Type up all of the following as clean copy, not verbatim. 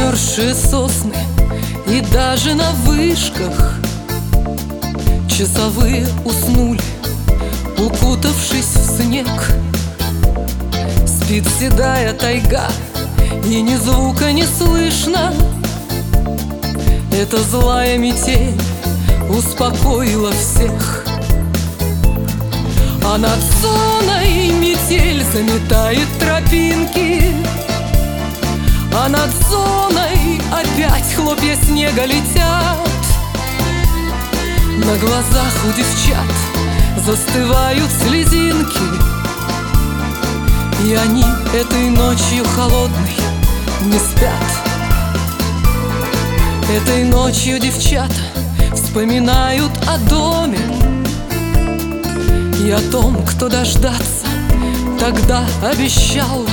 Замерзшие сосны и даже на вышках часовые уснули, укутавшись в снег. Спит седая тайга, и ни звука не слышно. Эта злая метель успокоила всех. А над зоной метель заметает тропинки, а над зоной опять хлопья снега летят. На глазах у девчат застывают слезинки, и они этой ночью холодной не спят. Этой ночью девчата вспоминают о доме и о том, кто дождаться тогда обещал,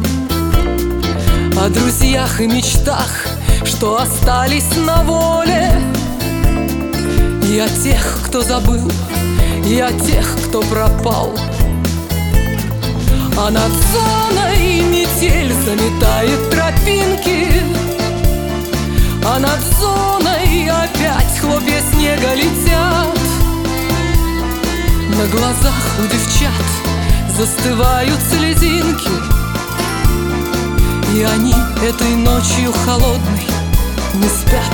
о друзьях и мечтах, что остались на воле, и о тех, кто забыл, и о тех, кто пропал. А над зоной метель заметает тропинки, а над зоной опять хлопья снега летят. На глазах у девчат застывают слезинки, и они этой ночью холодной не спят.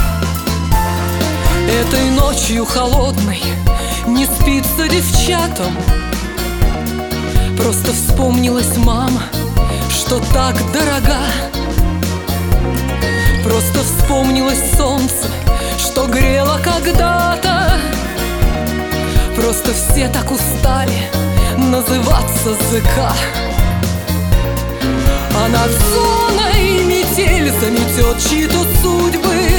Этой ночью холодной не спится девчатам. Просто вспомнилась мама, что так дорога. Просто вспомнилось солнце, что грело когда-то. Просто все так устали называться ЗК. А над зоной метель заметет чьи-то судьбы,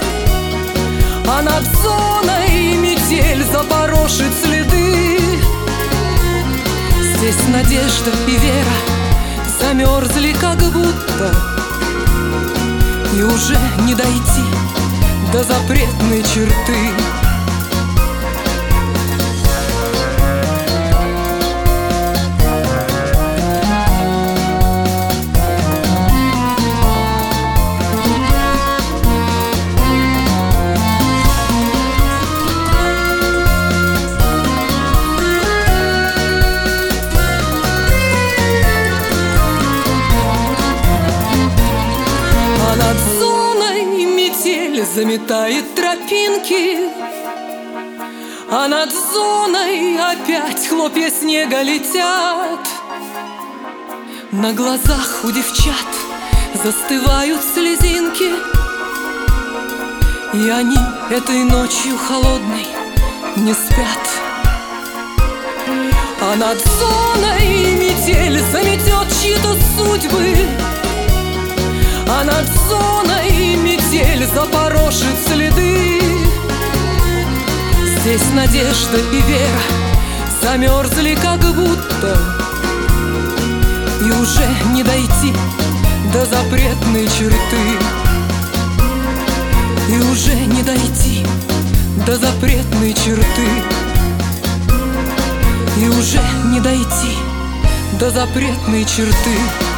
а над зоной метель запорошит следы. Здесь надежда и вера замерзли как будто, и уже не дойти до запретной черты. Над зоной метель заметает тропинки, а над зоной опять хлопья снега летят. На глазах у девчат застывают слезинки, и они этой ночью холодной не спят. А над зоной метель заметет чьи-то судьбы, а над зоной метель запорошит следы. Здесь надежда и вера замерзли как будто, и уже не дойти до запретной черты. И уже не дойти до запретной черты. И уже не дойти до запретной черты.